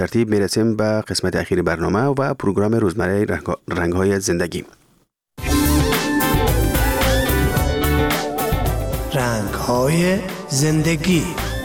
ترتیب میرسیم به قسمت اخیر برنامه و پروگرام روزمره رنگ‌های زندگی. رنگ‌های زندگی.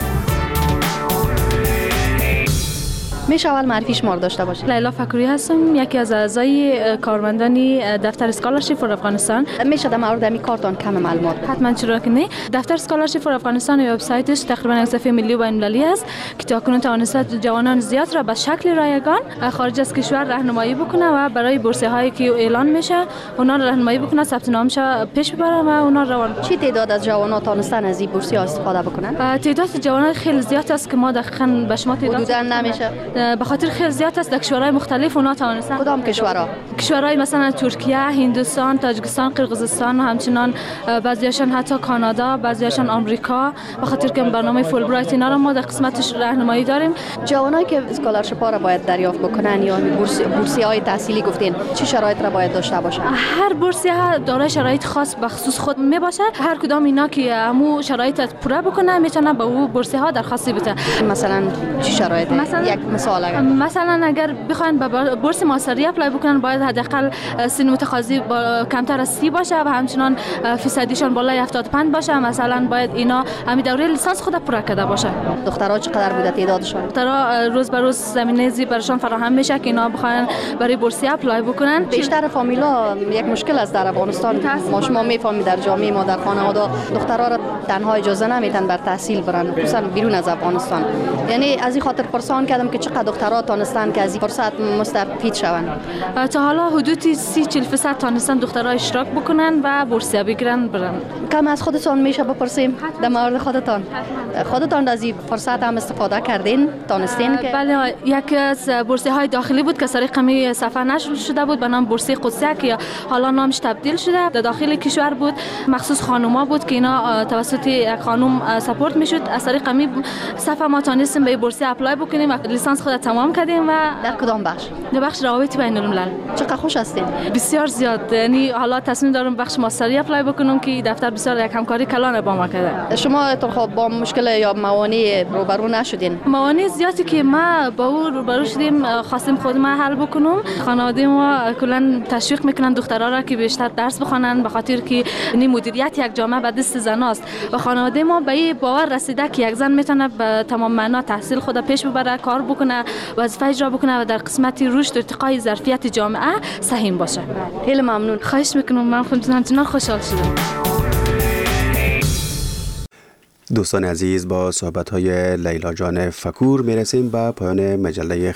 میشه اول معرفی شما رو داشته باشید؟ لیلا فکوری هستم، یکی از اعضای کارمندان دفتر اسکالرشیپ فور افغانستان. میشه در مورد این کارتون کم معلومات؟ حتما، چرا که نه. دفتر اسکالرشیپ فور افغانستان وبسایتش تقریبا یک صفحه ملی و بین‌المللی است که تاکنون توانسته جوانان زیاد را به شکل رایگان خارج از کشور راهنمایی بکنه و برای بورسیه هایی که اعلان میشه اونا را راهنمایی بکنه، ثبت نامش پیش ببره و اونا روان. چی تعداد از جوانان تونستن از این بورسیه استفاده بکنن؟ تعداد جوانان خیلی زیاد است که ما دقیقاً به شما تعداد حدوداً نمیشه. به خاطر خیلی زیاد است. در کشورهای مختلف اونا توانستن. کدام کشورها؟ کشورهای مثلا ترکیه، هندوستان، تاجیکستان، قرقیزستان و همچنان بعضیاشان حتی کانادا، بعضیاشان آمریکا. به خاطر که برنامه فول برایت اینا رو ما در قسمتش راهنمایی داریم. جوانایی که اسکالرشیپ ها را باید دریافت بکنن یا بورسیه های تحصیلی گفتین چه شرایط را باید داشته باشن؟ هر بورسیه دارای شرایط خاص به خصوص خود می باشه. هر کدام اینا که همو شرایط پوره بکنه میتونه به او بورسیه ها درخواست بده. مثلا چه شرایط؟ یک مثال اگر مثلا اگر بخواین به بورس ماستری اپلای بکنن باید حداقل سن متقاضی کمتر از 30 باشه و همچنان فیصدیشان بالای 75 باشه. مثلا باید اینا همین دوره لیسانس خود پوره کرده باشه. دخترها چقدر بوده تعدادشون؟ دخترها روز به روز زمینه برشان فراهم میشه که اینا بخواین برای بورسیه اپلای بکنن. بیشتر فامیلا یک مشکل است در افغانستان. ما شما میفهمید در جامعه ما در خانواده دخترها را تنها اجازه نمیدن بر تحصیل برن، خصوصا بیرون از افغانستان. یعنی از این خاطر پرسان کردم که چقدر دخترها تونستن که از این فرصت مستفید شوند. تا حالا حدود 30-40% تونستن دخترها اشتراک بکنن و بورسیه بگیرن برن. کم از خودتون میشه بپرسیم در مورد خودتان از این فرصت هم استفاده کردین؟ تونستین که بله، یکی از بورسیه های داخلی بود که سر قمی صفحه نشر شده بود به نام بورسیه قدسیه که حالا نامش تبدیل شده. در داخل کشور بود، مخصوص خانوما بود که اینا توسط یک خانم ساپورت میشد. از طریق قمی صفحه ما تونستیم به بورسیه اپلای بکنیم و لیسانس خود تمام کردیم. و در کدام بخش؟ در بخش روابط بین الملل. چقدر خوش هستین؟ بسیار زیاد. یعنی حالا تصمیم دارم بخش ماستری اپلای بکنم که دفتر بسیار یک همکاری کلان با ما کرده. شما خب با مشکل یا موانع روبرو نشدین؟ موانع زیادی که ما با او روبرو شدیم خواستیم خود ما حل بکنم. خانواده ما کلا تشویق میکنن دخترها را که بیشتر درس بخونن به خاطر که این مدیریت یک جامعه به دست زناست و خانواده ما به این باور رسیده که یک زن میتونه به تمام معنا تحصیل خود پیش ببره، کار بکنه، وظیفه اجرا بکنه و در قسمت رشد و ارتقای ظرفیت جامعه سهم باشه. خیلی ممنون. خواهش میکنم. من همچنان خوشحال شدم. دوستان عزیز، با صحبت‌های لیلا جان فکور میرسیم به پایان مجله